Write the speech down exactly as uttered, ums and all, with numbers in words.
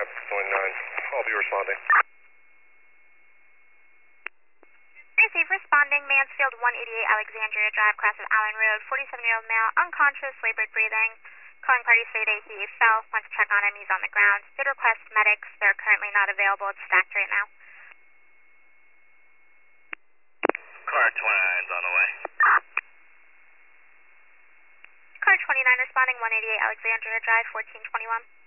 twenty-nine. I'll be responding. Receive responding Mansfield one eighty-eight Alexandria Drive, cross of Allen Road, forty-seven-year-old male, unconscious, labored breathing. Calling party stated he fell. Wants to check on him. He's on the ground. Did request medics. They're currently not available. It's stacked right now. Car twenty-nine's on the way. Car twenty-nine responding one eighty-eight Alexandria Drive, fourteen twenty-one.